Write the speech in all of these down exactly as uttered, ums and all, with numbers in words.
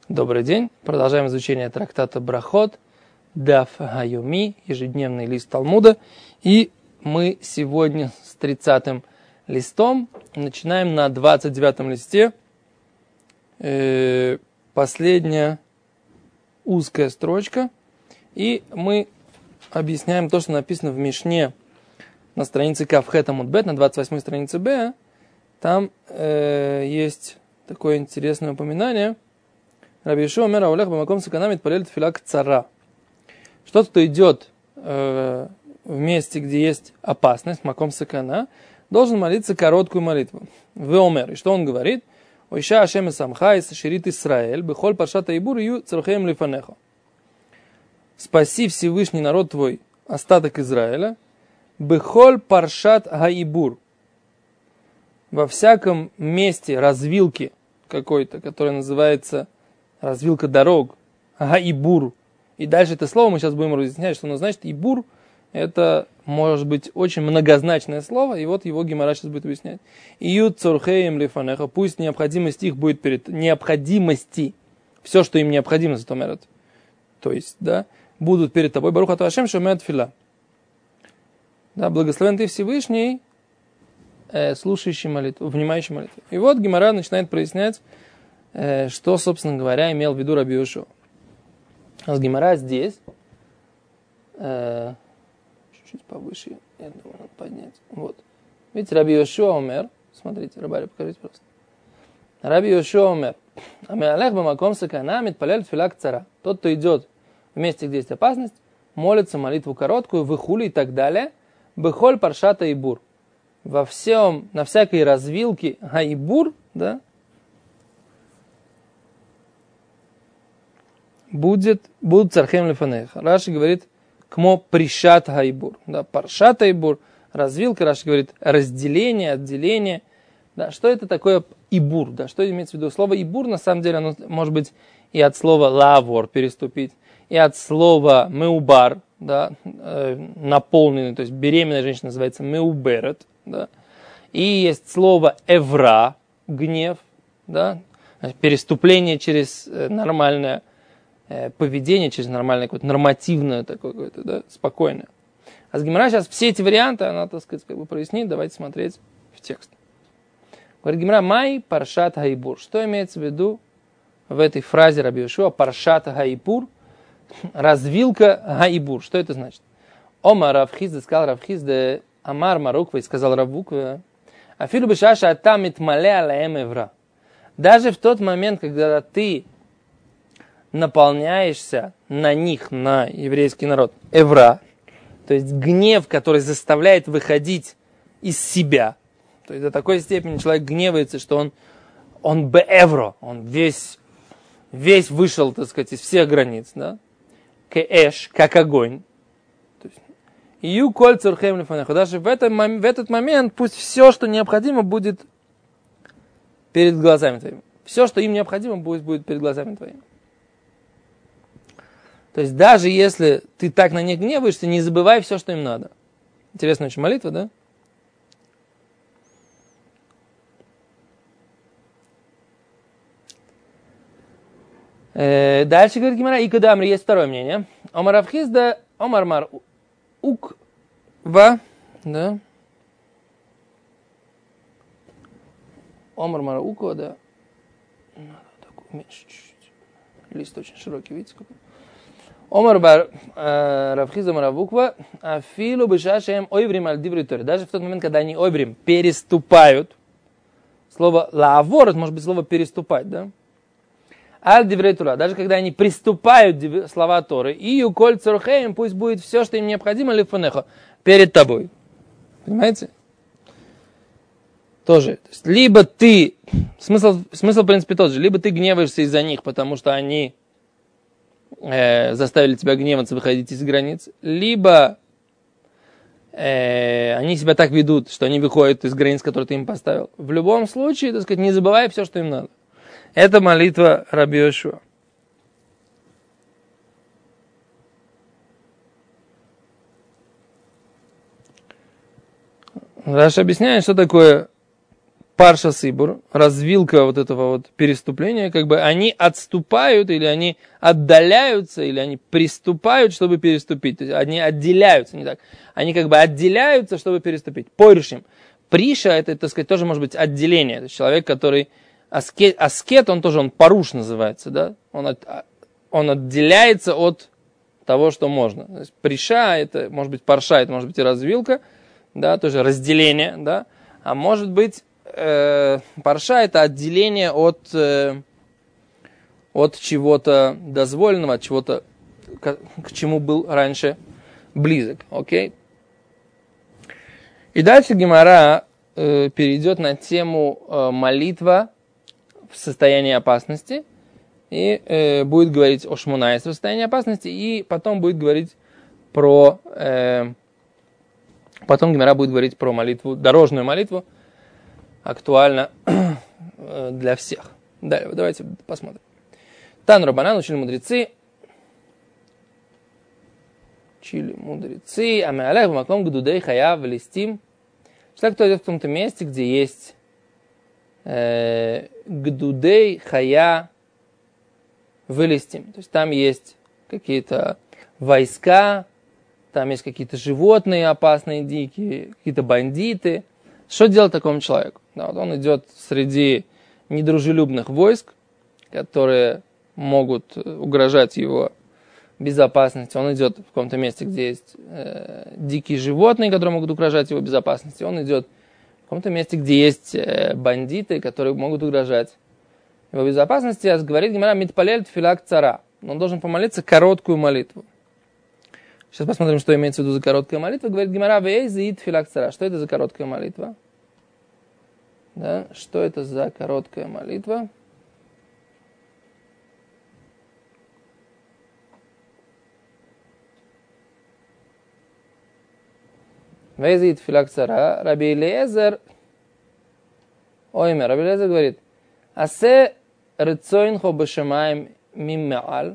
Добрый день. Продолжаем изучение трактата Брахот, Даф Гайоми, ежедневный лист Талмуда. И мы сегодня с тридцатым листом начинаем на двадцать девятом листе. Э, последняя узкая строчка. И мы объясняем то, что написано в Мишне на странице Кавхет Амуд Бет, на двадцать восьмой странице Б. Там э, есть такое интересное упоминание. Раби Йошуа омер аолех бамаком сакана митпалель тфила кцара. Что-то, кто идет э, в месте, где есть опасность, маком сакана, должен молиться короткую молитву. Ве омер. И что он говорит? Ойша ашем самха и саширит Исраэль, бехоль паршата ибур ю царухеем лифанехо. Спаси Всевышний народ твой, остаток Израиля, бехоль паршат гаибур. Во всяком месте развилки какой-то, который называется развилка дорог, гаибур. И дальше это слово мы сейчас будем разъяснять, что оно значит. Ибур — это может быть очень многозначное слово, и вот его Гемара сейчас будет объяснять. Иют цорхеем лифанеха, пусть необходимость их будет перед необходимости, все, что им необходимо, затомерят. То есть, да, будут перед тобой. Барух ата Ашем шомеат фила. Да, благословен ты Всевышний, э, слушающий молитву, внимающий молитву. И вот Гемара начинает прояснять, э, что, собственно говоря, имел в виду Раби Йошуа. А с Гемара здесь, э, чуть-чуть повыше, я думаю, надо поднять. Вот. Видите, Раби Йошуа омер, смотрите, Рабари, покажите просто. Раби Йошуа омер, амеалех бамаком сакана митпалель тфила кцара. Тот, кто идет в месте, где есть опасность, молится молитву короткую, выхули и так далее, бехоль паршата ибур. Во всем, на всякой развилке гаибур, да, будет, будут цархем лефанеха. Раши говорит, кмо пришат гаибур. Да, паршат гаибур, развилка, Раши говорит, разделение, отделение. Да, что это такое ибур? Да, что имеется в виду? Слово ибур, на самом деле, оно может быть и от слова лавор, переступить, и от слова меубар, да, э, наполненный, то есть беременная женщина называется меуберет, да. И есть слово эвра, гнев, да, переступление через нормальное поведение, через нормальное, какое-то нормативное, такое, какое-то, да, спокойное. А с Гемара сейчас все эти варианты, она, так сказать, как бы прояснит, давайте смотреть в текст. Говорит Гемара, май паршат гаибур. Что имеется в виду в этой фразе Раби Йошуа, паршат гаибур, развилка гаибур? Что это значит? Ома Равхизда, сказал Равхизда, амар маруква, и сказал Равуква, афилу бешаша атам митмале алаэм эвра. Даже в тот момент, когда ты наполняешься на них, на еврейский народ, эвра, то есть гнев, который заставляет выходить из себя. То есть до такой степени человек гневается, что он, он беэвро, он весь, весь вышел, так сказать, из всех границ, да? Кэш, как огонь. Ию коль цурхем лифанеху. Даже в этот, в этот момент пусть все, что необходимо, будет перед глазами твоими. Все, что им необходимо, будет, будет перед глазами твоими. То есть даже если ты так на них гневаешься, не забывай все, что им надо. Интересная очень молитва, да? Э, дальше говорит Гемара, и когда Амри, есть второе мнение. Омар Равхизда, Омар Мар Уква, да? Омар Мар Уква, да? Надо так уменьшить чуть-чуть. Лист очень широкий, видите, какой? Омар бар Равхизда Маравуква, афилу бешашем ойврим аль диври тори. Даже в тот момент, когда они ойврим переступают, слово лавор, это может быть слово переступать, да? Аль диври тора. Даже когда они приступают слова Торы, и юколь цорхеем, пусть будет все, что им необходимо, лифанехо, перед тобой. Понимаете? Тоже. То есть, либо ты, смысл, смысл, в принципе, тот же, либо ты гневаешься из-за них, потому что они Э, заставили тебя гневаться, выходить из границ, либо э, они себя так ведут, что они выходят из границ, которые ты им поставил. В любом случае, так сказать, не забывай все, что им надо. Это молитва Раби Йошуа. Раши объясняет, что такое парша сибур, развилка вот этого вот переступления, как бы они отступают, или они отдаляются, или они приступают, чтобы переступить. То есть они отделяются, не так. Они как бы отделяются, чтобы переступить. Поришим. Приша, это, так сказать, тоже может быть отделение. То есть человек, который аскет, аскет, он тоже, он паруш называется, да? Он, от, он отделяется от того, что можно. То есть приша, это может быть парша, это может быть и развилка, да, тоже разделение, да. А может быть, э, парша это отделение от, э, от чего-то дозволенного, от чего-то, к, к чему был раньше близок. Окей? И дальше Гемара э, перейдет на тему э, молитва в состоянии опасности. И э, будет говорить о шмунайс в состоянии опасности. И потом будет говорить про... Э, потом Гемара будет говорить про молитву, дорожную молитву. Актуально для всех. Далее, давайте посмотрим. Тан Рабанан, учили мудрецы. Учили мудрецы. Амеалех в маком гдудей хаяв листим. Человек, кто идет в том-то месте, где есть э, гдудей хая вылистим. То есть там есть какие-то войска, там есть какие-то животные опасные, дикие, какие-то бандиты. Что делать такому человеку? Да, вот он идет среди недружелюбных войск, которые могут угрожать его безопасности. Он идет в каком-то месте, где есть э, дикие животные, которые могут угрожать его безопасности. Он идет в каком-то месте, где есть э, бандиты, которые могут угрожать его безопасности. А говорит Гемара митпалель тфилак цара. Он должен помолиться короткую молитву. Сейчас посмотрим, что имеется в виду за короткая молитва. Говорит Гемара вейзи тфилак цара. Что это за короткая молитва? Да? Что это за короткая молитва? Вейзи тфилак цара. Раби Элиэзер ойме. Раби Элиэзер говорит: асе рецойнхо бешамаем миммеаль.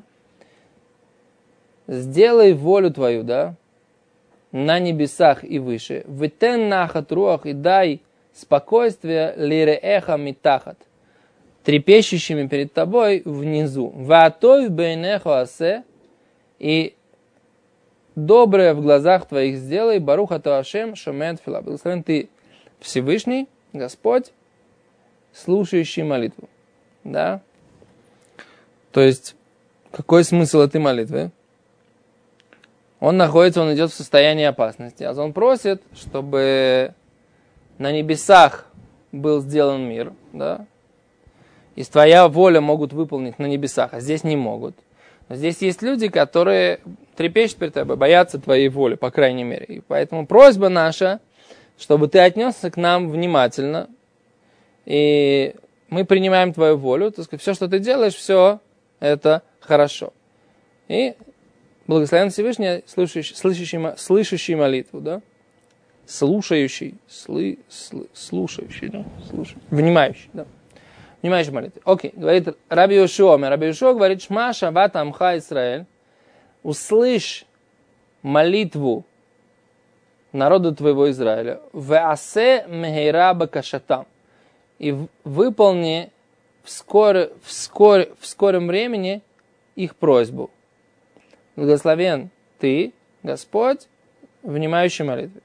Сделай волю твою, да, на небесах и выше. Витен нахат руах, и дай спокойствие лиреэха митахат, трепещущими перед тобой внизу. Ватой бейнехо асе, и доброе в глазах твоих сделай. Барух ато Ашем шомет фила. Благословен ты Всевышний, Господь, слушающий молитву. Да? То есть, какой смысл этой молитвы? Он находится, он идет в состоянии опасности. А он просит, чтобы на небесах был сделан мир, да? И твоя воля могут выполнить на небесах, а здесь не могут. Но здесь есть люди, которые трепещут перед тобой, боятся твоей воли, по крайней мере. И поэтому просьба наша, чтобы ты отнесся к нам внимательно, и мы принимаем твою волю, так сказать, все, что ты делаешь, все это хорошо. И благословен Всевышний, слышащий, слышащий, слышащий молитву, да? Слушающий, сли, сли, слушающий, да? Слушающий, внимающий, да? Внимающий молитву. Окей, говорит Раби Йошуа. Раби Йошуа говорит: Шма шават амха Исраэль, услышь молитву народа твоего Израиля, веасе мехейра бакашатам, и выполни в, скоре, в, скоре, в скором времени их просьбу. Благословен ты, Господь, внимающий молитве.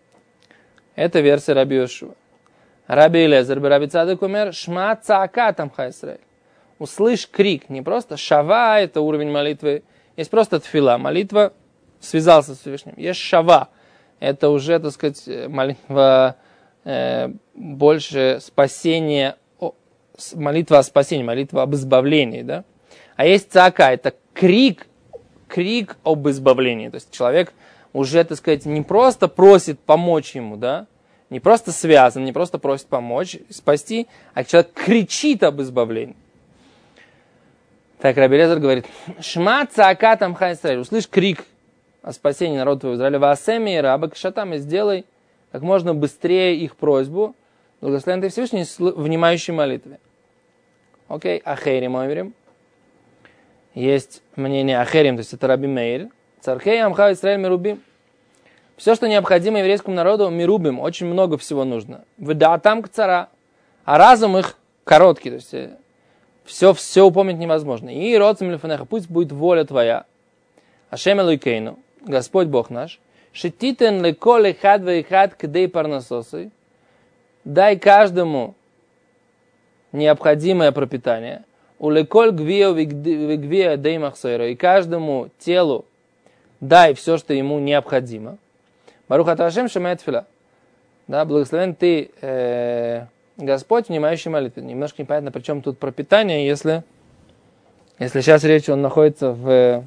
Это версия Раби Йошуа. Раби Элиэзер, Раби Цадок умер, шма цаака тамха Исраэль. Услышь крик, не просто шава, это уровень молитвы. Есть просто тфила, молитва связался с Всевышним. Есть шава, это уже, так сказать, молитва э, больше спасения, о, молитва о спасении, молитва об избавлении, да? А есть цаака, это крик, крик об избавлении. То есть человек уже, так сказать, не просто просит помочь ему, да, не просто связан, не просто просит помочь, спасти, а человек кричит об избавлении. Так Раби Элиэзер говорит: Шма цаака тамха Исраэль, услышь крик о спасении народа твоего Израиля, ваасеми и раба кшатам, и сделай как можно быстрее их просьбу. Благословен ты Всевышний, внимающий молитве. Окей, ахейрим оймрим. Есть мнение ахерим, то есть это Раби Меир. Цархей амха Исраэль мирубим. Все, что необходимо еврейскому народу, мирубим, очень много всего нужно. Выдаатам к цара. а разум их короткий, то есть все, все упомнить невозможно. И роцем лифанеха, пусть будет воля твоя. Ашем Элокейну, Господь Бог наш, шетитен лекол эхад веэхад кдей парнасосы, дай каждому необходимое пропитание. У леколь гвио вегвио дей махсойро, и каждому телу дай все, что ему необходимо. Барух ата Ашем шамаэт тфила. Да, благословен ты, э, Господь, внимающий молитвы. Немножко непонятно, при чем тут пропитание, если, если сейчас речь, он находится в,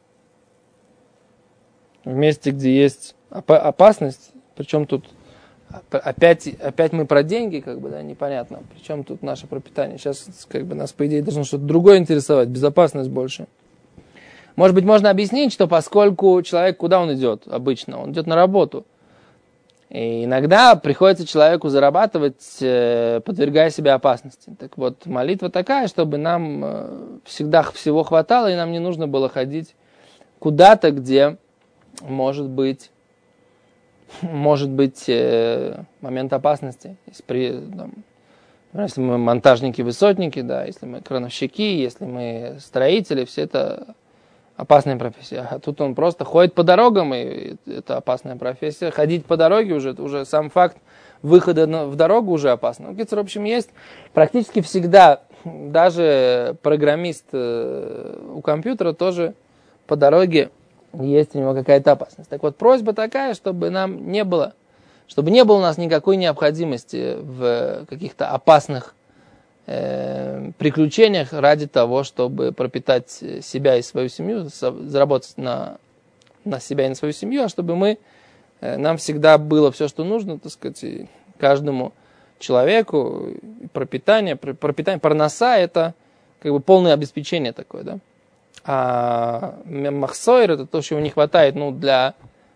в месте, где есть опасность, причем тут опять, опять мы про деньги, как бы, да, непонятно, причем тут наше пропитание. Сейчас, как бы, нас, по идее, должно что-то другое интересовать, безопасность больше. Может быть, можно объяснить, что поскольку человек, куда он идет обычно? Он идет на работу. И иногда приходится человеку зарабатывать, подвергая себя опасности. Так вот, молитва такая, чтобы нам всегда всего хватало, и нам не нужно было ходить куда-то, где может быть, может быть момент опасности. Если, при, там, если мы монтажники-высотники, да, если мы крановщики, если мы строители, все это опасная профессия. А тут он просто ходит по дорогам, и это опасная профессия. Ходить по дороге уже, это уже сам факт выхода в дорогу уже опасно. В общем, есть практически всегда, даже программист у компьютера тоже по дороге есть у него какая-то опасность. Так вот, просьба такая, чтобы нам не было, чтобы не было у нас никакой необходимости в каких-то опасных приключениях ради того, чтобы пропитать себя и свою семью, заработать на, на себя и на свою семью, а чтобы мы, нам всегда было все, что нужно, так сказать, каждому человеку, пропитание, пропитание, парноса, это как бы полное обеспечение такое, да. А махсойр, это то, чего не хватает, ну, для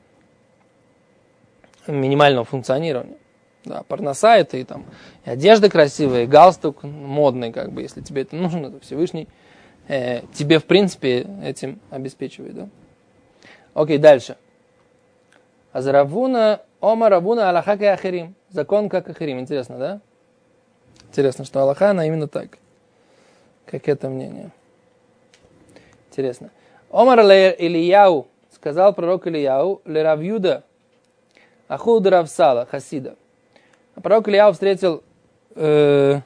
минимального функционирования. Да, парноса это и там и одежда красивая, и галстук модный, как бы, если тебе это нужно, то Всевышний э, тебе, в принципе, этим обеспечивает, да. Окей, дальше. Азаравуна, ома равуна аллаха ка ахирим. Закон как ахирим. Интересно, да? Интересно, что Аллаха, она именно так. Как это мнение. Интересно. Омар Ильяу, сказал пророк Ильяу, ле Рав Юда, ахуд Рав Сала, хасида. А пророк Ильяу встретил э,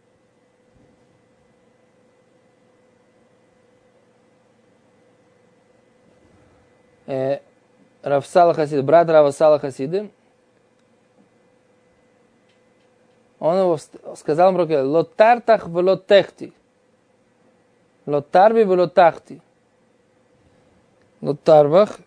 э, Рав Сала хасида, брат Рава Сала хасиды. Он его сказал пророку Ильяу, ло тартах вело техти. Ло тарви вело тахти. Ло тарвах.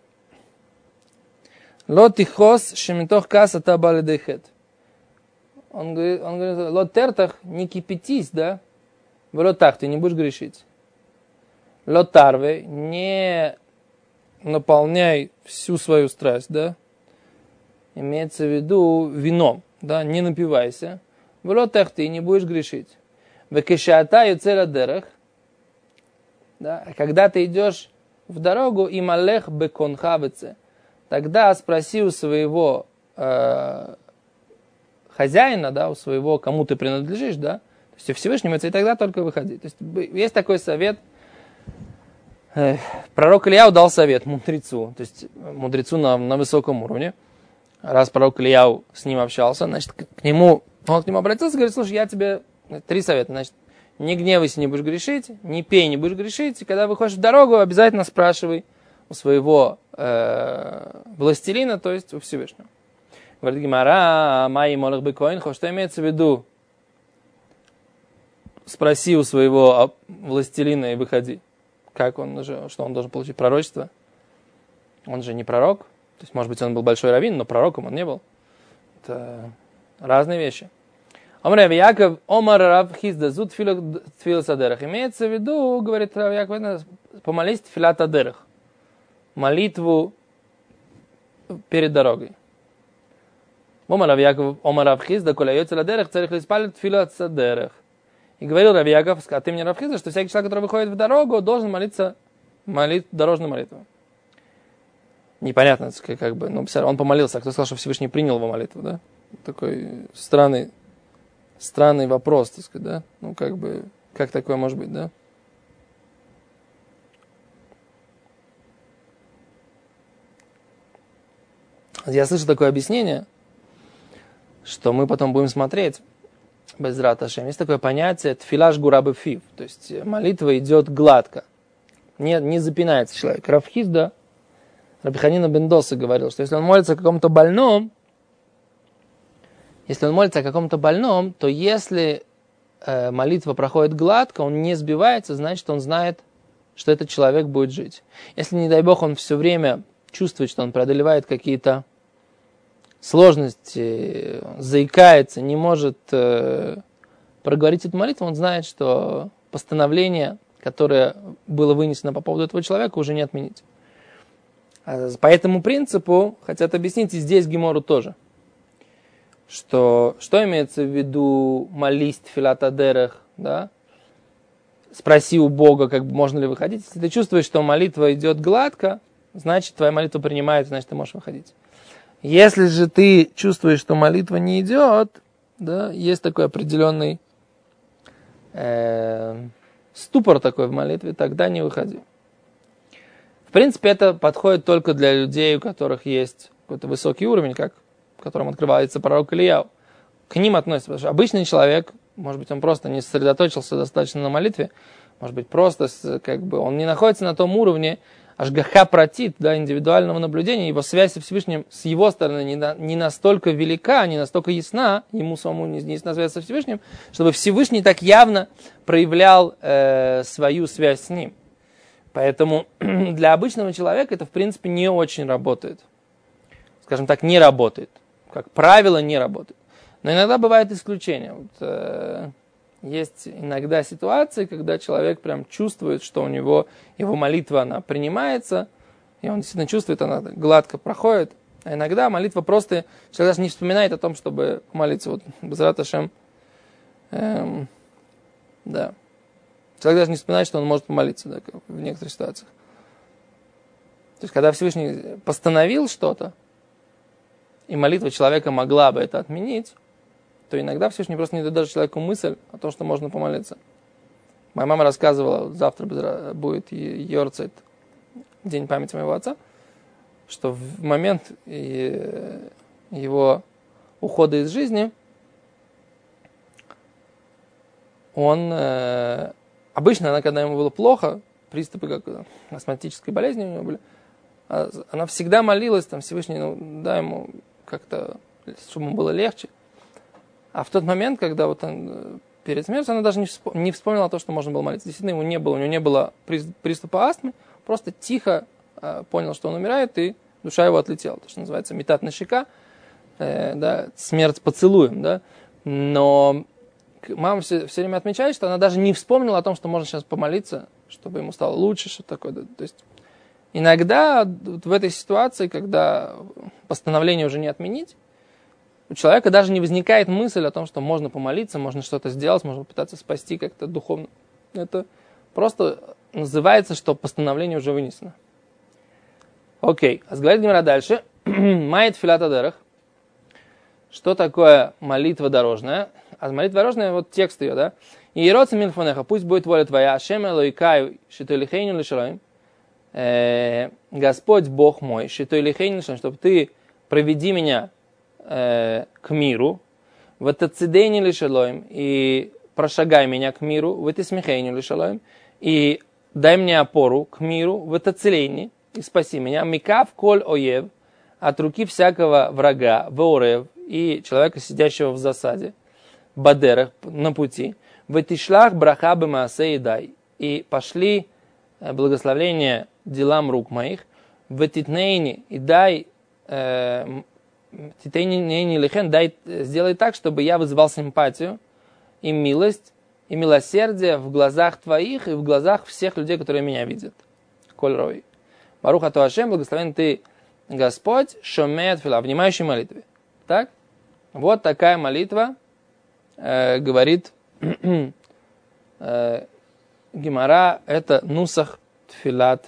Ло тихос шемитох каса таба ледехет. Он говорит, он говорит, ло тертах, не кипятись, да? Вело тахти, не будешь грешить. Ло тарве, не наполняй всю свою страсть, да? Имеется в виду вином, да? Не напивайся. Вело тахти, не будешь грешить. Векешата юцеля дерах. Да? Когда ты идешь в дорогу, и малех беконхавице, тогда спроси у своего э, хозяина, да, у своего, кому ты принадлежишь, да, то есть у Всевышнего, и тогда только выходи. То есть есть такой совет, э, пророк Ильяу дал совет мудрецу, то есть мудрецу на, на высоком уровне. Раз пророк Ильяу с ним общался, значит, к, к нему, он к нему обратился и говорит, слушай, я тебе три совета, значит, не гневайся, не будешь грешить, не пей, не будешь грешить, и когда выходишь в дорогу, обязательно спрашивай у своего э, властелина, то есть у Всевышнего. Говорит Гемара, Майи Молах Бекоинхо, что имеется в виду? Спроси у своего властелина и выходи. Как он же, что он должен получить пророчество? Он же не пророк. То есть, может быть, он был большой раввин, но пророком он не был. Это разные вещи. Омар Рав Яков, Омар Рав Хизда, зуд тфила садерах. Имеется в виду, говорит Рав Яков, помолись тфилат адерах. Молитву перед дорогой. Омар Рав Яков, Омар Рав Хизда, коля йоцел адерах, царих лиспалит тфилат садерах. И говорил Рав Яков, а ты мне Рав Хизда, что всякий человек, который выходит в дорогу, должен молиться молит, дорожную молитву. Непонятно, как бы, ну, он помолился, а кто сказал, что Всевышний принял его молитву, да? Такой странный, странный вопрос, так сказать, да? Ну, как бы, как такое может быть, да? Я слышу такое объяснение, что мы потом будем смотреть без раташем. Есть такое понятие тфилаш гурабы фив, то есть молитва идет гладко, не, не запинается человек. Рав Хизда, Раби Ханина бен Доса говорил, что если он молится о каком-то больном, если он молится о каком-то больном, то если э, молитва проходит гладко, он не сбивается, значит, он знает, что этот человек будет жить. Если, не дай бог, он все время чувствует, что он преодолевает какие-то сложности, заикается, не может э, проговорить эту молитву, он знает, что постановление, которое было вынесено по поводу этого человека, уже не отменить. По этому принципу хотят объяснить и здесь Гемору тоже, что, что имеется в виду молись тфилат адерех, да? Спроси у Бога, как бы, можно ли выходить. Если ты чувствуешь, что молитва идет гладко, значит, твоя молитва принимается, значит, ты можешь выходить. Если же ты чувствуешь, что молитва не идет, да, есть такой определенный э, ступор такой в молитве, тогда не выходи. В принципе, это подходит только для людей, у которых есть какой-то высокий уровень, как, в котором открывается пророк Ильяу. К ним относится, потому что обычный человек, может быть, он просто не сосредоточился достаточно на молитве, может быть, просто как бы он не находится на том уровне ашгаха пратит, да, индивидуального наблюдения, его связь со Всевышним с его стороны не, на, не настолько велика, не настолько ясна, ему самому не, не ясна связь со Всевышним, чтобы Всевышний так явно проявлял э, свою связь с ним. Поэтому для обычного человека это, в принципе, не очень работает. Скажем так, не работает. Как правило, не работает. Но иногда бывают исключения. Вот, э, есть иногда ситуации, когда человек прям чувствует, что у него его молитва, она принимается, и он действительно чувствует, она гладко проходит. А иногда молитва просто, человек даже не вспоминает о том, чтобы молиться. Вот Безрат Ашем, эм, да. Человек даже не вспоминает, что он может помолиться, да, в некоторых ситуациях. То есть, когда Всевышний постановил что-то, и молитва человека могла бы это отменить, то иногда Всевышний просто не дает даже человеку мысль о том, что можно помолиться. Моя мама рассказывала, вот завтра будет йорцайт, день памяти моего отца, что в момент его ухода из жизни он... Обычно, она, когда ему было плохо, приступы как астматической болезни у него были, она всегда молилась, там, Всевышний, ну, дай ему как-то, чтобы ему было легче. А в тот момент, когда вот он перед смертью, она даже не, вспом- не вспомнила то, что можно было молиться. Действительно, ему не было, у него не было приступа астмы, просто тихо э, понял, что он умирает, и душа его отлетела. То, что называется метат на щека, э, да, смерть поцелуем, да. Но мама все, все время отмечает, что она даже не вспомнила о том, что можно сейчас помолиться, чтобы ему стало лучше, что такое. Да. То есть иногда в этой ситуации, когда постановление уже не отменить, у человека даже не возникает мысль о том, что можно помолиться, можно что-то сделать, можно пытаться спасти как-то духовно. Это просто называется, что постановление уже вынесено. Окей, а говорит Гемара дальше. Майт филат адерах. Что такое молитва дорожная? А молитва дорожная, вот текст ее, да? Иероца мильфонеха, пусть будет воля твоя, Ашем Элойкаю, шитойлихейну лишалоим. Господь Бог мой, шитойлихейну лишалоим, чтобы ты проведи меня к миру, в это цидейни лишалоим, и прошагай меня к миру, в это смехейни лишалоим, и дай мне опору к миру, в это целейни, и спаси меня, микав коль оев, от руки всякого врага, веорев, и человека, сидящего в засаде, бадерах, на пути, в этишлах браха бемаасе и дай, и пошли благословление делам рук моих, в этитнейни, и дай дай, сделай так, чтобы я вызывал симпатию и милость, и милосердие в глазах твоих и в глазах всех людей, которые меня видят. Коль рой. Барух ато Ашем, благословен ты, Господь, шомеет фила, внимающий молитве. Так? Вот такая молитва, э, говорит э, Гемара, это нусах тфилат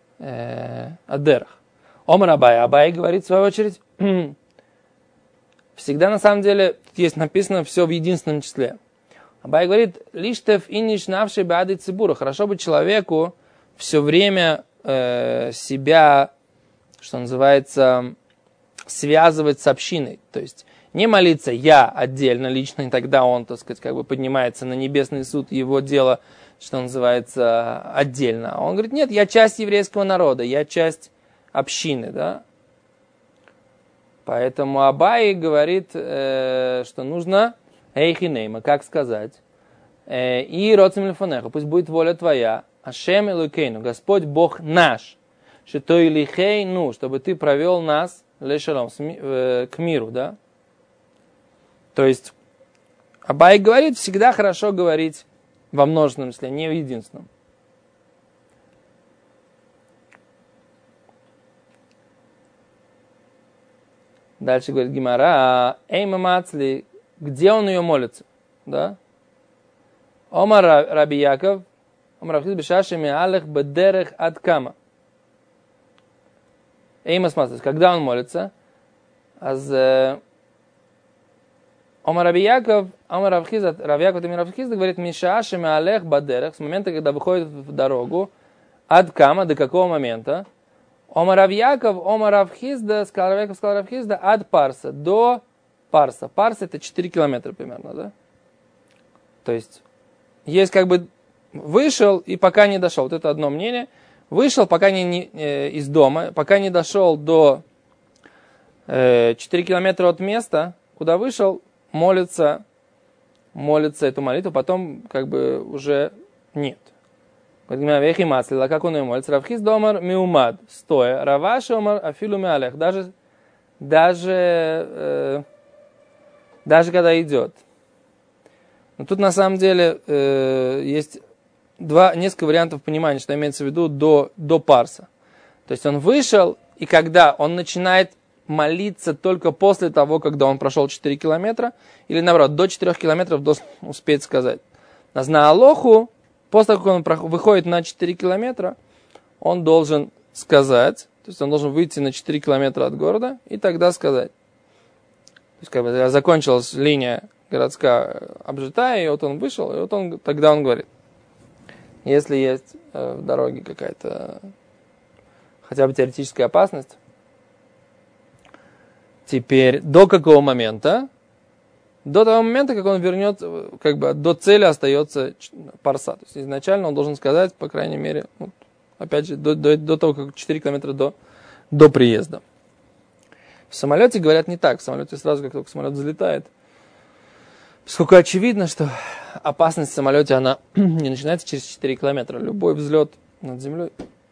э, адерах. Омар Абай, Абай говорит в свою очередь, всегда на самом деле есть написано все в единственном числе. Абай говорит, лиштев иниш навши бады цибура. Хорошо бы человеку все время э, себя, что называется, связывать с общиной. То есть не молиться я отдельно, лично, и тогда он, так сказать, как бы поднимается на небесный суд, его дело, что называется, отдельно. А он говорит, нет, я часть еврейского народа, я часть общины, да. Поэтому Абай говорит, э, что нужно эйхинейма, как сказать, э, и роцем лифанеху, пусть будет воля твоя, Ашем Элокейну, Господь Бог наш, что илихейну, чтобы ты провел нас лешалом, к миру, да. То есть Абай говорит, всегда хорошо говорить во множественном числе, не в единственном. Дальше говорит Гимара, эйма мацли, где он ее молится, да? Омар Раби Яков, Омар Равхиз бешашеми алех бедерех адкама. Эйма смаслис, когда он молится, аз Омар Раби Яков, Омар Равхиз, Раби Яков и Равхиз говорит, мишашеми алех бедерех, с момента, когда выходит в дорогу, адкама, до какого момента? Омар Раби Яков, Омар Равхизда, сказал Раби Яков, сказал Равхизда, ад парса, до парса. Парса это четыре километра примерно, да? То есть, есть как бы вышел и пока не дошел. Вот это одно мнение. Вышел пока не, не э, из дома, пока не дошел до э, четыре километра от места, куда вышел, молится, молится эту молитву, потом как бы уже нет. Как он ее молится? Равхиз домар миумад, стоя. Раваши омар афилу миалех. Даже, даже, э, даже когда идет. Но тут на самом деле э, есть два, несколько вариантов понимания, что имеется в виду до, до парса. То есть он вышел, и когда он начинает молиться только после того, когда он прошел четыре километра, или наоборот, до четырёх километров должен успеть сказать. На Алоху, после того, как он выходит на четыре километра, он должен сказать, то есть он должен выйти на четыре километра от города и тогда сказать. То есть как бы закончилась линия городская обжитая, и вот он вышел, и вот он, тогда он говорит. Если есть э, в дороге какая-то хотя бы теоретическая опасность, теперь до какого момента? До того момента, как он вернет, как бы до цели остается парса. То есть изначально он должен сказать, по крайней мере, вот, опять же, до, до, до того, как четыре километра до, до приезда. В самолете говорят не так. В самолете сразу, как только самолет взлетает, поскольку очевидно, что опасность в самолете, она не начинается через четыре километра. Любой взлет над землей.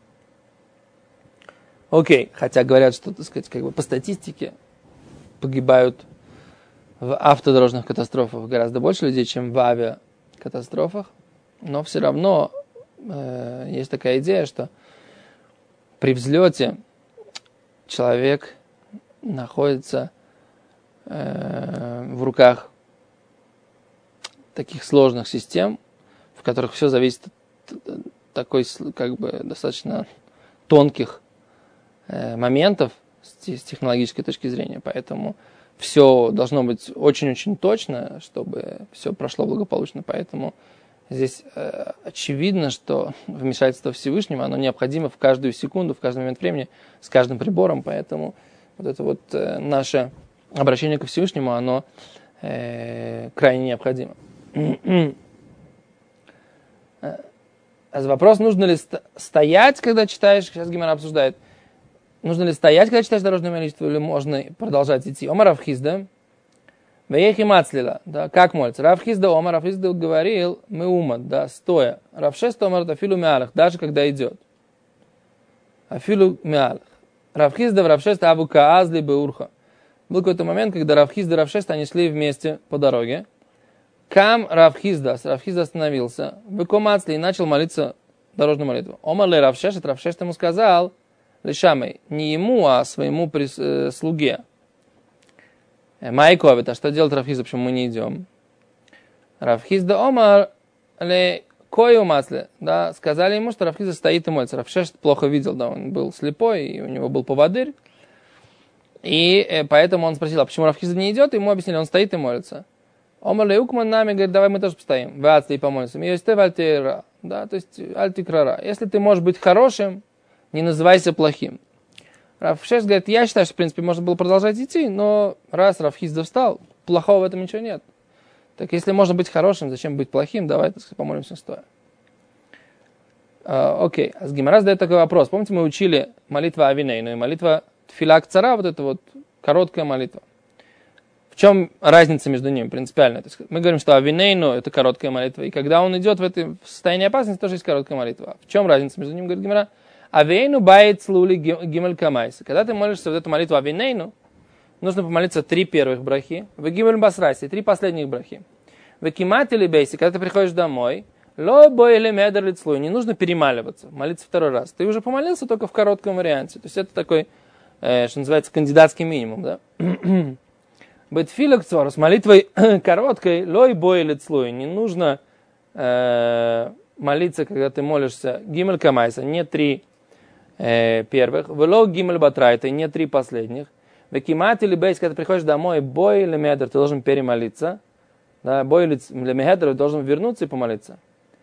Окей, хотя говорят, что, так сказать, как бы по статистике погибают в автодорожных катастрофах гораздо больше людей, чем в авиакатастрофах. Но все равно э, есть такая идея, что при взлете человек находится э, в руках таких сложных систем, в которых все зависит от такой, как бы, достаточно тонких э, моментов с, с технологической точки зрения. Поэтому все должно быть очень-очень точно, чтобы все прошло благополучно. Поэтому здесь э, очевидно, что вмешательство Всевышнего, оно необходимо в каждую секунду, в каждый момент времени, с каждым прибором. Поэтому вот это вот э, наше обращение ко Всевышнему, оно э, крайне необходимо. Вопрос, нужно ли стоять, когда читаешь, сейчас Гимара обсуждает, нужно ли стоять, когда читаешь дорожное молитву, или можно продолжать идти? Омар Равхизда, веехи мацлила, да, как молится? Равхизда, Омар Равхизда говорил, мы умат, да, стоя. Равшест Омар афилу миалах, даже когда идет. Афилу миалах. Равхизда в Равшест абу каазли беурха. Был какой-то момент, когда Равхизда и Равшест, они шли вместе по дороге. Кам Равхизда, Равхизда остановился, выкомацли и начал молиться дорожную молитву. Омар ле Равшест, Равшест ему сказал, лишамой, не ему, а своему прис, э, слуге. Майковит, а что делать Равхизда, почему мы не идем? Равхизда Омар ле кою масле, да, сказали ему, что Равхизда стоит и молится. Равшест плохо видел, да, он был слепой, и у него был поводырь. И поэтому он спросил, а почему Рав Хизда не идет? И ему объяснили, он стоит и молится. Омар Леукман нами говорит, давай мы тоже постоим. Вац и помолимся. Да, то есть альтикрара. Если ты можешь быть хорошим, не называйся плохим. Рав Шеш говорит, я считаю, что в принципе можно было продолжать идти, но раз Рав Хизда встал, плохого в этом ничего нет. Так если можно быть хорошим, зачем быть плохим? Давай, так сказать, помолимся стоя. Uh, окей, okay. Гемара задает такой вопрос. Помните, мы учили молитва Авинейну и молитва Тфила Кцара, вот это вот короткая молитва. В чем разница между ними принципиально? То есть мы говорим, что Авинейну это короткая молитва, и когда он идет в это состояние опасности, тоже есть короткая молитва. В чем разница между ними, говорит Гемара? Авинейну баит слули гимель камайса. Когда ты молишься вот эту молитву Авинейну, нужно помолиться три первых брахи, в гимель басраси, три последних брахи. В киматили бейси, когда ты приходишь домой, ло бой или медер лицлуй, не нужно перемаливаться, молиться второй раз. Ты уже помолился только в коротком варианте. То есть это такой, э, что называется, кандидатский минимум, да? Бетфила кцор, с молитвой короткой, лой бой лицлуй, не нужно э, молиться, когда ты молишься гимель камайса, не три э, первых, вело гимель батрайта, не три последних. В киматили бейси, когда ты приходишь домой, бой или медер, ты должен перемолиться. Да, бой или медер, ты должен вернуться и помолиться.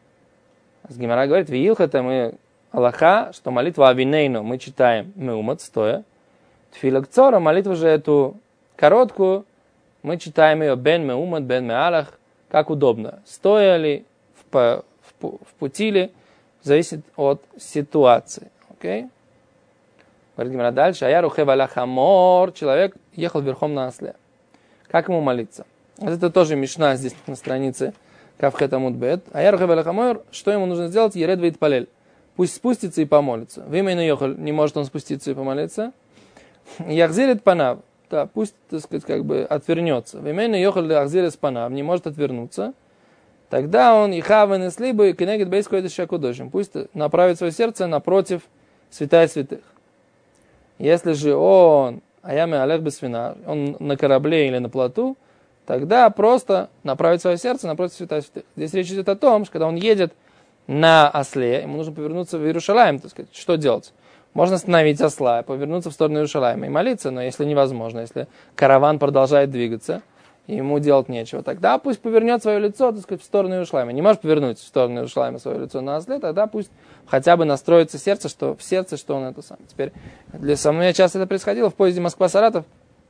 С Гемара говорит, виилхата мы Аллаха, что молитву Авинейну мы читаем меумат, стоя. Тфила кцора, молитву же эту короткую, мы читаем ее бен меумат, бен меалах, как удобно. Стоя ли, в, в, в пути ли, зависит от ситуации. Окей? Говорит Гемара дальше, ая рухев алях амор, человек ехал верхом на осле. Как ему молиться? Это тоже мишна здесь на странице Кавхет Амуд Бет. А я рухев алях амор, что ему нужно сделать? Еред вейт палель. Пусть спустится и помолится. В имя Йохаль не может он спуститься и помолиться. Яхзирит панав. Да, пусть, так сказать, как бы отвернется. В имя Йохаль яхзирит панав, не может отвернуться. Тогда он и хавен и слибы, и кенегет бейску это шакудошим. Пусть направит свое сердце напротив святая святых. Если же он, аяме алех бесвина, он на корабле или на плоту, тогда просто направить свое сердце напротив святая святых. Здесь речь идет о том, что когда он едет на осле, ему нужно повернуться в Иерушалаим, так сказать, что делать? Можно остановить осла, повернуться в сторону Иерушалаима и молиться, но если невозможно, если караван продолжает двигаться, и ему делать нечего, тогда пусть повернет свое лицо, так сказать, в сторону Иерушалаима. Не может повернуть в сторону Иерушалаима свое лицо на осле, тогда пусть хотя бы настроится сердце, что в сердце, что он это сам. Теперь, для со мной часто это происходило в поезде Москва-Саратов.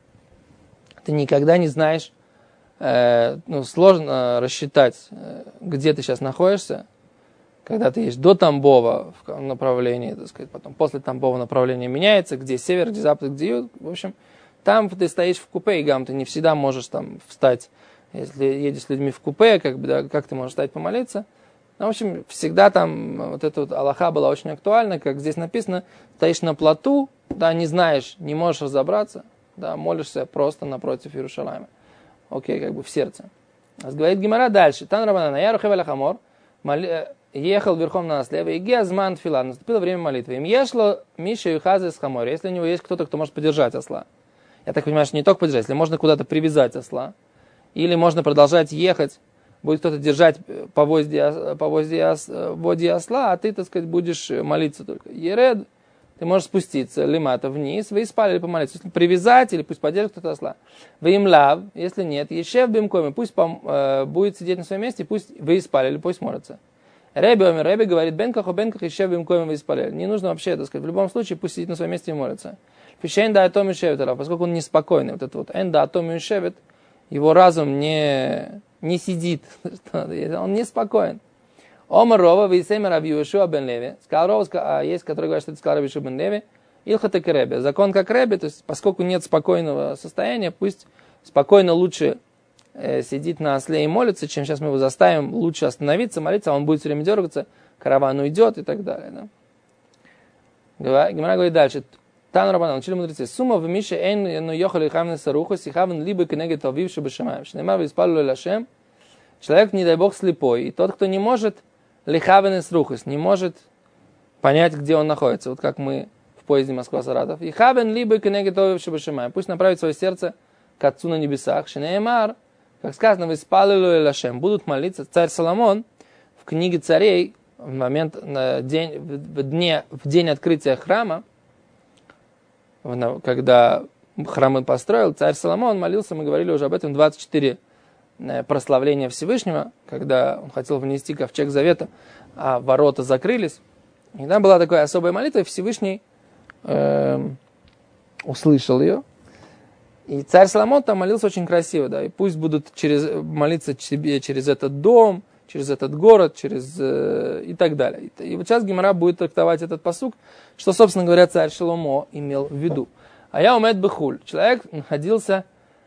Ты никогда не знаешь, э, ну, сложно рассчитать, э, где ты сейчас находишься, когда ты едешь до Тамбова в направлении, так сказать, потом после Тамбова направление меняется, где север, где запад, где юг, в общем, там ты стоишь в купе, и гам, ты не всегда можешь там встать, если едешь с людьми в купе, как бы, да, как ты можешь встать помолиться. Ну, в общем, всегда там вот эта вот алаха была очень актуальна, как здесь написано, стоишь на плоту, да, не знаешь, не можешь разобраться, да, молишься просто напротив Иерушалайма. Окей, как бы в сердце. Говорит Гемара дальше. Тан Рабанана, я рухев алях амор, ехал верхом на осле, и геазман фила, наступило время молитвы. Им ешло Миша и Хазы с хамор, если у него есть кто-то, кто может подержать осла. Я так понимаю, что не только подержать, если можно куда-то привязать осла, или можно продолжать ехать, будет кто-то держать поводья, поводья, поводья осла, а ты, так сказать, будешь молиться только. Еред, ты можешь спуститься, лимата вниз, вы испали или помолиться. Если привязать, или пусть подержит кто-то осла. Вы им лав, если нет, ешев бимкоми, пусть пом, э, будет сидеть на своем месте, пусть вы испали, или пусть молится. Реби омер, Реби говорит, бенкаху бенках ешев бимкоми вы испали. Не нужно вообще, так сказать, в любом случае, пусть сидит на своем месте и молится. Фишен да атом ешевет, поскольку он неспокойный, вот это вот, эн да атом ешевет, его разум не, не сидит, он неспокоен. Омар Рова, вейсейма Раби Йошуа бен Леви, сказал Рова, есть, который говорит, что это сказал Раби Йошуа бен Леви, илхата к Ребе, закон как Ребе, то есть, поскольку нет спокойного состояния, пусть спокойно лучше э, сидит на осле и молится, чем сейчас мы его заставим лучше остановиться, молиться, а он будет все время дергаться, караван уйдет и так далее. Да? Гемара говорит дальше. Тан Рабанан, учили мудрецы. Сумма в Мише эйн но йохали хавны саруху, сихавн либо кенегет авивши бешамаем. Шнемар виспалу лашем. Человек, не дай бог, слепой, и тот, кто не может лихавен срухус, не может понять, где он находится. Вот как мы в поезде Москва-Саратов. И хавен либо кенегет авивши бешамаем. Пусть направит свое сердце к Отцу на небесах. Шнемар, как сказано, виспалу лашем. Будут молиться. Царь Соломон в книге царей в момент, на день, в, дне, в день открытия храма, когда храмы построил. Царь Соломон молился, мы говорили уже об этом, двадцать четыре прославления Всевышнего, когда он хотел внести ковчег завета, а ворота закрылись. И там была такая особая молитва, и Всевышний э, услышал ее. И царь Соломон там молился очень красиво, да, и пусть будут через, молиться себе через этот дом, через этот город, через э, и так далее. И вот сейчас Гемара будет трактовать этот пасук, что, собственно говоря, царь Шломо имел в виду. А я умет бехуль. Человек находился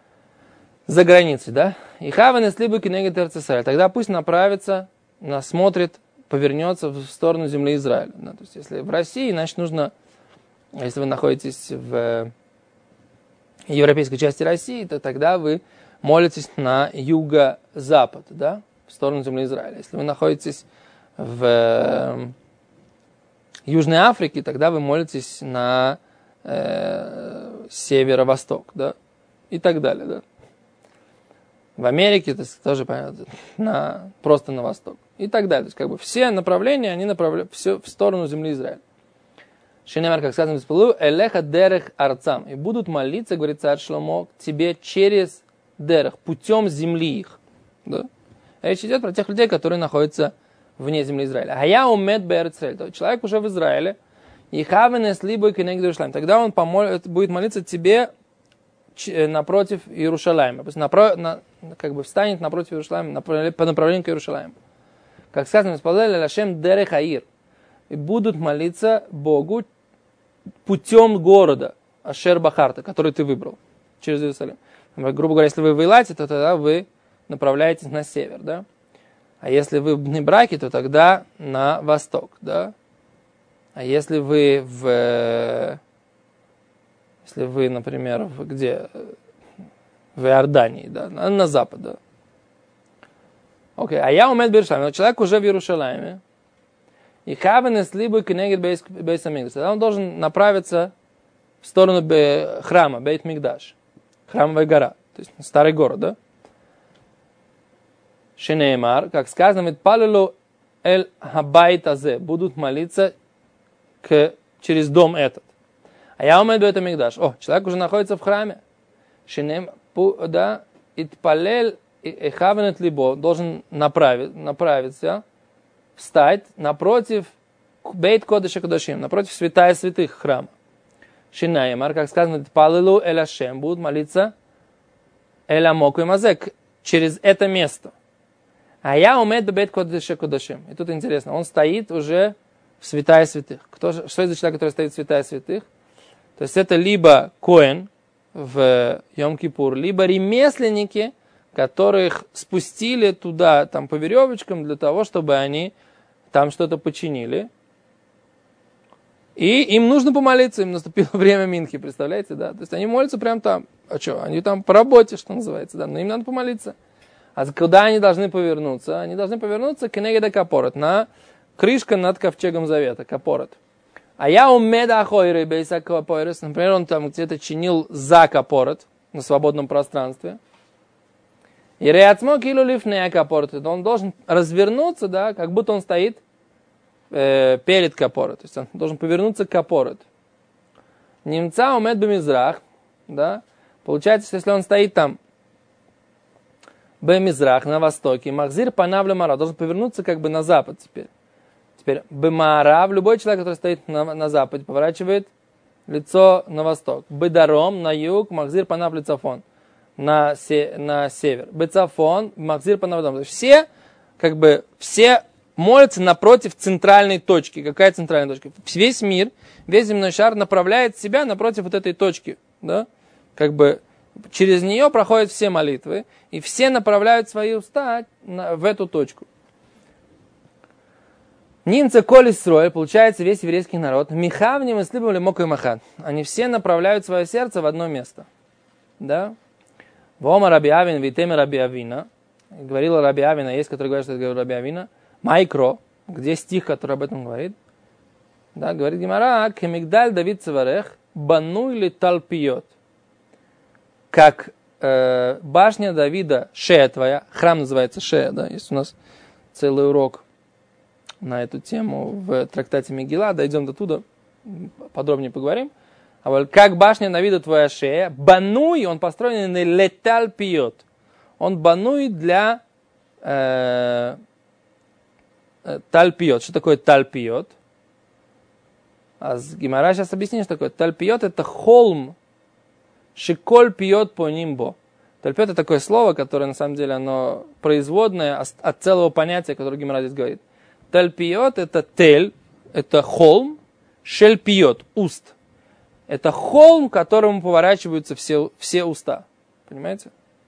за границей, да, и хавен из либо кенегет Эрец-Исраэль. Тогда пусть направится, насмотрит, повернется в сторону земли Израиля. Да, то есть, если в России, значит, нужно, если вы находитесь в европейской части России, то тогда вы молитесь на юго-запад, да, в сторону земли Израиля. Если вы находитесь в Южной Африке, тогда вы молитесь на э, северо-восток, да, и так далее, да. В Америке, то есть, тоже понятно, на, просто на восток. И так далее. То есть, как бы все направления, они направляют все в сторону земли Израиля. Шинемар, как сказано, элеха дерех арцам. И будут молиться, говорит царь Шломо, к тебе через дерех, путем земли их. Да? Речь идет про тех людей, которые находятся вне земли Израиля. А я умет беэрцрель. То есть, человек уже в Израиле. И хавенес либо кенегд Иерушалаим. Тогда он помол... будет молиться тебе напротив Иерушалаима. То есть, напро... на... как бы встанет напротив Иерушалаима, по направлению к Иерушалаиму. Как сказано, Лашем дерех аир. И будут молиться Богу путем города Ашер Бахарта, который ты выбрал через Иерусалим. Грубо говоря, если вы в Эйлате, то тогда вы направляетесь на север, да? А если вы в Бнебраке, то тогда на восток, да? А если вы в... Если вы, например, в, где? В Иордании, да? На, на запад, да? Окей, а я умею Иерушалим. Человек уже в Иерушалиме. И хавенес либо кенегет бейс амигдаш. Тогда он должен направиться в сторону храма, Бейт Мигдаш. Храмовая гора. То есть старый город, да? Шенеймар, как сказано, митпалелу эль хабайт азе. Будут молиться к, через дом этот. А я умею Бейт Мигдаш. О, человек уже находится в храме. Шенеймар, да, итпалель и хавенет либо должен направить, направиться, встать напротив Бейт Кодеша Кодашим, напротив святая святых храма. Шинаймар, как сказано, Палилу эль Ашем, будут молиться эль Амоку и Мазек через это место. А я умею Бейт Кодеша Кодашим. И тут интересно, он стоит уже в святая святых. Кто, что это за человек, который стоит в святая святых? То есть это либо Коэн в Йом-Кипур, либо ремесленники, которых спустили туда там, по веревочкам для того, чтобы они там что-то починили. И им нужно помолиться, им наступило время Минхи, представляете, да? То есть они молятся прямо там. А что, они там по работе, что называется, да? Но им надо помолиться. А куда они должны повернуться? Они должны повернуться к Негеда Капорот, на крышка над ковчегом завета, Капорот. А я умеда ахойры бейса Капорот, например, он там где-то чинил за Капорот, на свободном пространстве. И реацмо килу лифнея Капорот, он должен развернуться, да, как будто он стоит э, перед Капорот, то есть он должен повернуться к Капорот. Немца умет бемизрах, да, получается, если он стоит там бемизрах, на востоке, махзир панавля мара, должен повернуться как бы на запад теперь. Теперь бемарав, любой человек, который стоит на, на западе, поворачивает лицо на восток. Бедаром, на юг, махзир панавля цафон. На, се, на север. Бецафон, Махзир Панавадам. Все, как бы, все молятся напротив центральной точки. Какая центральная точка? Весь мир, весь земной шар направляет себя напротив вот этой точки. Да? Как бы, через нее проходят все молитвы, и все направляют свои уста на, в эту точку. Нимца коли строя, получается весь еврейский народ. Михавним и слибом мокой махан. Они все направляют свое сердце в одно место. Да? Вома Раби Авин, витеме Раби Авина. Говорила Раби Авина, есть, который говорит, что это говорит Раби Авина. Майкро, где стих, который об этом говорит. Да, говорит Гемара, кемигдаль Давид Цеварех, бануй ли талпиот. Как э, башня Давида, шея твоя, храм называется шея, да, есть у нас целый урок на эту тему в трактате Мегила, дойдем до туда, подробнее поговорим. А вот как башня на виду твоя шея, бануй, он построен на леталь пьет. Он бануй для э, таль пьет. Что такое таль пьет? А Гемара сейчас объяснит, что такое. Таль пьет это холм, шиколь пьет по нимбо. Таль пьет это такое слово, которое на самом деле оно производное от целого понятия, которое Гемара здесь говорит. Таль пьет это тель, это холм, шель пьет, уст. Это холм, к которому поворачиваются все, все уста. Понимаете?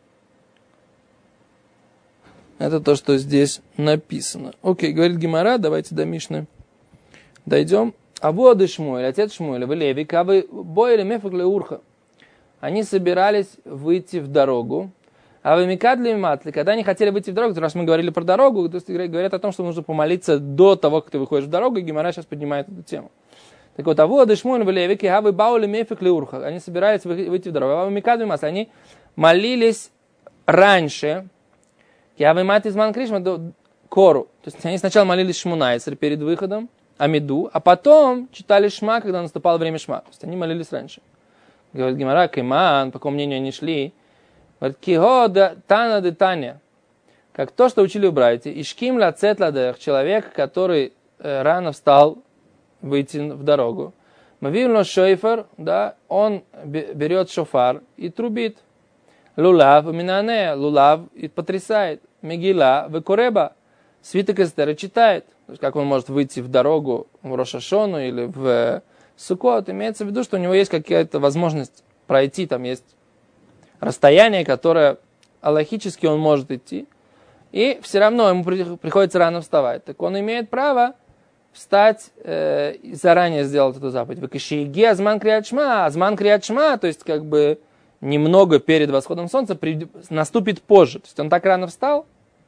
Это то, что здесь написано. Окей, говорит Гемара, давайте до Мишны дойдем. Аводы Шмуэль, отец Шмуэля, в Леви, кавы боили мефакле урха. Они собирались выйти в дорогу. А вы микадли матли, когда они хотели выйти в дорогу, раз мы говорили про дорогу, то есть говорят о том, что нужно помолиться до того, как ты выходишь в дорогу, и Гемара сейчас поднимает эту тему. Так вот, аводы Шмуэль в Леви, кавы баули мефакле урха. Они собирались выйти в дорогу. А вы микадли матли, они молились раньше. Я вымат из манкришма до кору. То есть они сначала молились шмунайцер перед выходом, амиду, а потом читали шма, когда наступало время шма. То есть они молились раньше. Говорит Гемара, кайман, по какому мнению они шли. Говорит, кихо да тана де таня. Как то, что учили в братья. Ишким ла цет ладех. Человек, который э, рано встал выйти в дорогу. Мавивно шойфер, да, он берет шофар и трубит. Лулав, минане, лулав, и потрясает. Мегила, векуреба, свиток Эстера читает. То есть, как он может выйти в дорогу в Рош ха-Шону или в Суккот, имеется в виду, что у него есть какая-то возможность пройти, там есть расстояние, которое аллахически он может идти, и все равно ему приходится рано вставать. Так он имеет право встать э, и заранее сделать эту заповедь. Векашиеги азман криат шма, азман криат шма, то есть как бы немного перед восходом солнца при, наступит позже. То есть он так рано встал,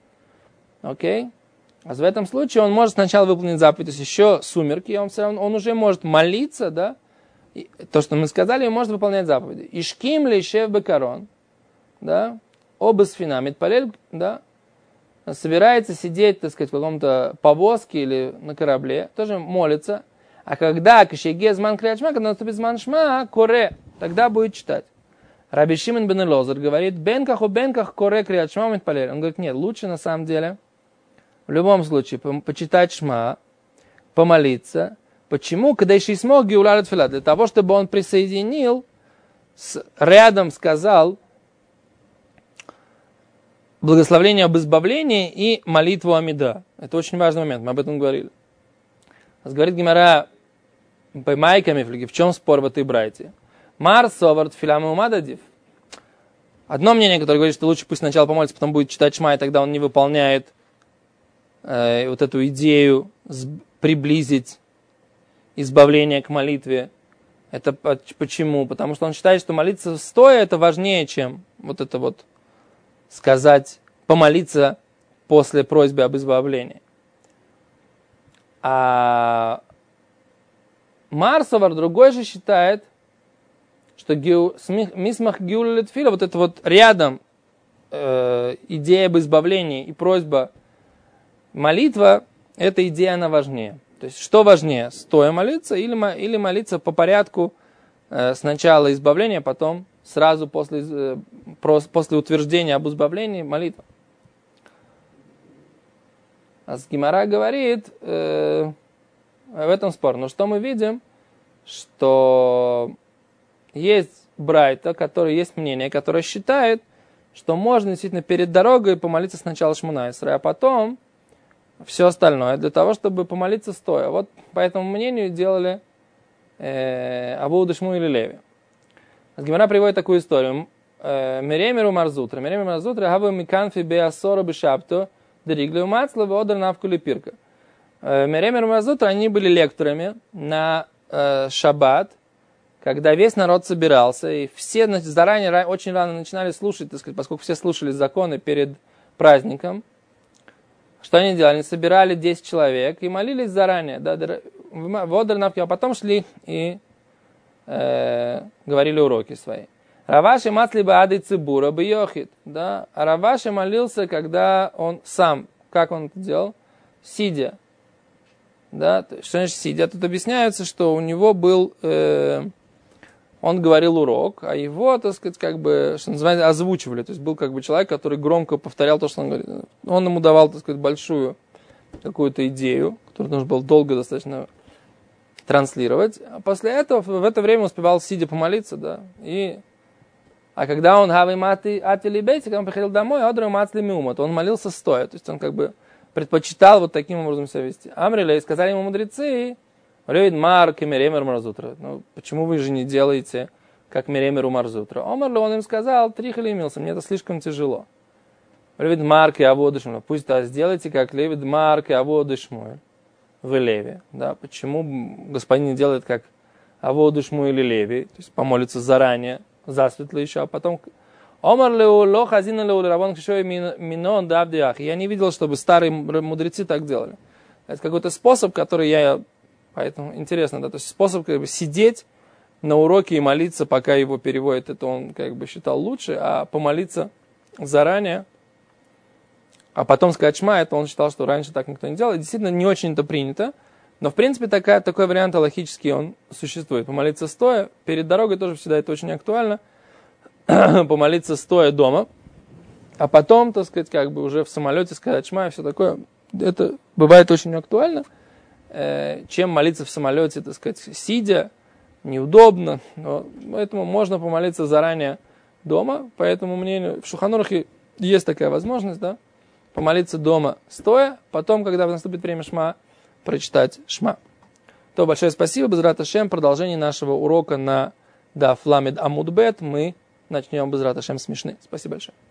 окей? А в этом случае он может сначала выполнить заповедь, то есть еще сумерки, он, все равно, он уже может молиться, да? И то, что мы сказали, он может выполнять заповеди. Ишким лейшев бекарон, да? Оба сфина, митпалель, да? Собирается сидеть, так сказать, в каком-то повозке или на корабле, тоже молится. А когда кашеге зман криат шма, когда наступит зман шма, коре, тогда будет читать. Раби Шимон бен Элозер говорит, бенках у бенках коре криат шма митпалель. Он говорит, нет, лучше на самом деле в любом случае почитать шма, помолиться. Почему? Когда еще и смог геулар тфила, для того, чтобы он присоединил, с, рядом сказал благословение об избавлении и молитву Амида. Это очень важный момент, мы об этом говорили. Говорит Гемара, поймайками флиги, в чем спор в этой брайте? Мар совар тфила мумададив. Одно мнение, которое говорит, что лучше пусть сначала помолится, потом будет читать шма, и тогда он не выполняет э, вот эту идею приблизить избавление к молитве. Это почему? Потому что он считает, что молиться стоя это важнее, чем вот это вот сказать, помолиться после просьбы об избавлении. А Марсовар, другой же считает, что геу, мисмах геула летфила, вот это вот рядом э, идея об избавлении и просьба, молитва, эта идея, она важнее. То есть, что важнее, стоя молиться или, или молиться по порядку э, сначала избавления, потом сразу после, э, прос, после утверждения об избавлении молитва. А Гемара говорит, э, в этом спор. Но что мы видим, что есть брайта, который есть мнение, которое считает, что можно действительно перед дорогой помолиться сначала шмуна Исра, а потом все остальное для того, чтобы помолиться стоя. Вот по этому мнению делали э, Авуду Шмуэль и Леви. Гемара приводит такую историю. Меремеру Марзутра. Меремеру Марзутра. Хаву миканфи беасора бешапто дриглю мацла водор навку лепирка. Меремеру Марзутра, они были лекторами на э, шаббат, когда весь народ собирался, и все значит, заранее, очень рано начинали слушать, так сказать, поскольку все слушали законы перед праздником. Что они делали? Они собирали десять человек и молились заранее. Да, водор навку, а потом шли и э, говорили уроки свои. Раваши мацли бы ады цибура бы йохит. Да? А Раваши молился, когда он сам, как он это делал? Сидя. Да? Что значит сидя? Тут объясняется, что у него был э, он говорил урок, а его, так сказать, как бы, что называется, озвучивали. То есть был как бы человек, который громко повторял то, что он говорит. Он ему давал, так сказать, большую какую-то идею, которую нужно было долго достаточно транслировать. А после этого, в это время успевал сидя помолиться, да. И, а когда он гавай мати атилибейти, когда он приходил домой, адру мацли миумат, он молился стоя. То есть он как бы предпочитал вот таким образом себя вести. Амрилей, сказали ему мудрецы, Рёйд Марк и Меремер Марзутра. Ну, почему вы же не делаете, как Меремеру Марзутра? Омар он им сказал, трих или имелся, мне это слишком тяжело. Рёйд Марк и Аводы Шмуэль. Пусть да, сделайте, как Левид Марк и Аводы Шмуэль в Леве. Да, почему господин не делает, как Аводы Шмуэль и Леви, то есть помолится заранее, засветло еще, а потом... Омар леуло хазина леул рабон кшой минон давдиах. Я не видел, чтобы старые мудрецы так делали. Это какой-то способ, который я... Поэтому интересно, да, то есть способ как бы сидеть на уроке и молиться, пока его переводят, это он как бы считал лучше, а помолиться заранее, а потом сказать шма, это он считал, что раньше так никто не делал, и действительно не очень это принято, но в принципе такая, такой вариант логический он существует. Помолиться стоя, перед дорогой тоже всегда это очень актуально, помолиться стоя дома, а потом, так сказать, как бы уже в самолете сказать шма и все такое, это бывает очень актуально, чем молиться в самолете, так сказать, сидя, неудобно, но поэтому можно помолиться заранее дома, по этому мнению, в Шулхан Арухе есть такая возможность, да, помолиться дома стоя, потом, когда наступит время шма, прочитать шма. То большое спасибо, Безрат Ашем, продолжение нашего урока на Даф Ламед Амуд Бет мы начнем Безрат Ашем с Мишны. Спасибо большое.